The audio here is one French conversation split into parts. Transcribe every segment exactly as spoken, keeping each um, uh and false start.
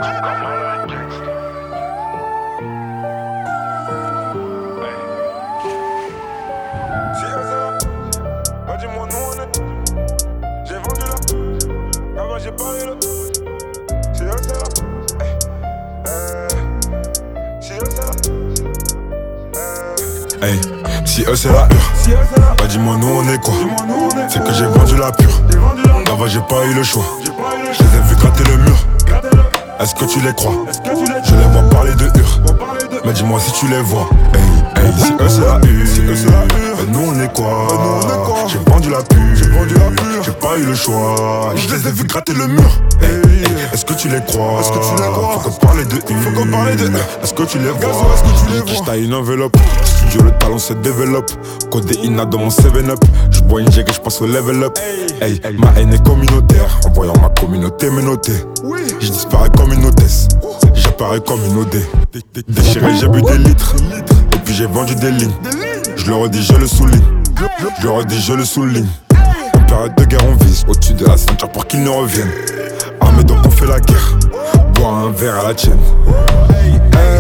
Dis-moi non honnête. J'ai vendu là. Avant j'ai parlé là. C'est eux c'est là. Euh. C'est eux c'est là. Hey, si eux c'est la hure, bah dis-moi nous on est quoi. C'est que j'ai vendu la pure. Avant j'ai pas eu le choix. Je les ai vus gratter le mur. Est-ce que tu les crois? Je les vois parler de hure. Mais dis-moi si tu les vois. Hey, hey, si eux c'est la hure, bah nous on est quoi? J'ai vendu la pure. J'ai pas eu le choix. Je les ai vus gratter le mur. Hey, hey, est-ce que tu les crois? Est-ce que tu les crois? Faut qu'on parle de hure. Faut qu'on parle de est-ce que tu les vois? Est-ce que tu les vois? J'taille une enveloppe. Studio le talent se développe. Codéina dans mon seven up. J'bois une jack et j'passe au level up. Hey, ma haine est communautaire. En voyant ma communauté me noter. Je disparais comme une hôtesse. J'apparais comme une O D. Déchiré, j'ai bu des litres. Et puis j'ai vendu des lignes. Je le redis, je le souligne. Je le redis, je le souligne. En période de guerre, on vise au-dessus de la ceinture pour qu'ils ne reviennent. Armés donc on fait la guerre. Bois un verre à la tienne. Hey,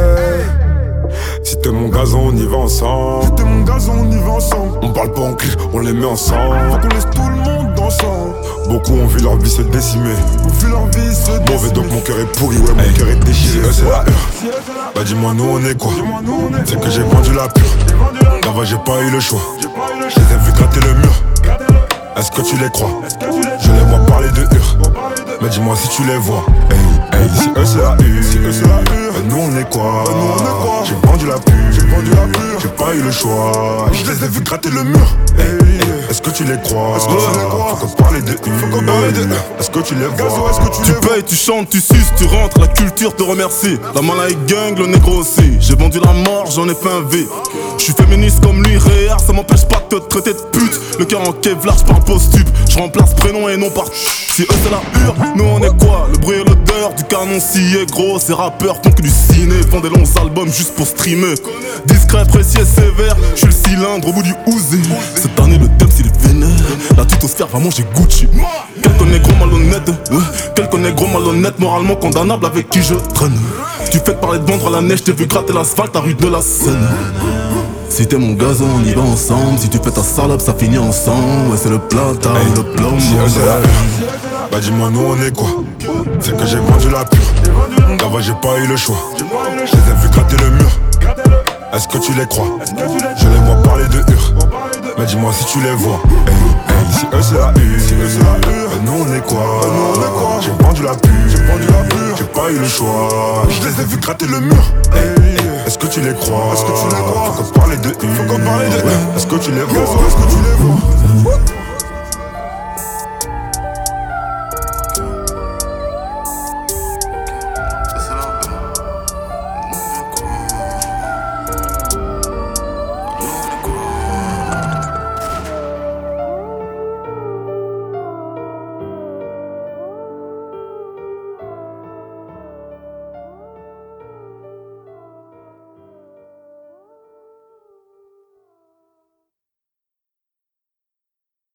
si t'es mon gazon, on y va ensemble. Si t'es mon gazon, on y va ensemble. On parle pas en clip, on les met ensemble. Faut qu'on laisse tout le monde ensemble. Beaucoup ont vu leur vie se décimer. Ont vu leur vie se décimer. Mauvais donc mon cœur est pourri, ouais mon cœur est déchiré. Si eux c'est la hure, bah dis-moi nous on est quoi? C'est que j'ai vendu la pure. D'avant j'ai pas eu le choix. Je les ai vus gratter le mur. Est-ce que tu les crois? Je les vois parler de hure. Mais dis-moi si tu les vois. Hey, hey, si eux c'est la hure, si eux c'est la hure, bah nous on est quoi? J'ai vendu la pure, j'ai vendu la pure. J'ai pas eu le choix. Je les ai vus gratter le mur. Hey, hey, est-ce que tu les crois? Est-ce que tu les crois? Faut qu'on parle de hure. Faut qu'on parle de est-ce que tu les vois? Est-ce que tu les vois? Tu payes, tu chantes, tu suces, tu rentres, la culture te remercie. La malaï gang, le négro aussi. J'ai vendu la mort, j'en ai fait un V. Je suis féministe comme lui, réel, ça m'empêche pas de te traiter de pute. Le cœur en kevlar, j'parle post-tube. J'remplace prénom et nom par si eux c'est la hure, nous on est quoi? Le bruit et l'odeur du canon scié gros. Ces rappeurs font que du ciné, font des longs albums juste pour streamer. Discret, précis et sévère, j'suis le cylindre au bout du Uzi. Cette année le thème c'est les vénères. La tutosphère va manger Gucci. Quelques négros malhonnêtes, ouais. Quelques négros malhonnêtes, moralement condamnables avec qui je traîne. Tu fais parler de vendre à la neige, t'es vu gratter l'asphalte à rue de la Seine. Si t'es mon gazon, on y va ensemble. Si tu fais ta salope, ça finit ensemble. Ouais, c'est le plata hey, ou le plomb. Si eux c'est la hure, bah dis-moi nous on est quoi? C'est que j'ai vendu la pure. D'avant j'ai pas eu le choix. Je les ai vus gratter le mur. Est-ce que tu les crois? Je les vois parler de hure. Mais dis-moi si tu les vois. Hey, hey, si eux c'est la hure, si eux c'est la hure, bah nous on est quoi? J'ai vendu la pure, j'ai vendu la pure. J'ai pas eu le choix. Je les ai vus gratter le mur. Hey, est-ce que tu les crois? Est-ce que tu les crois? Faut qu'on parle de hure. Faut qu'on parle de est-ce que tu les vois? Est-ce que tu les vois?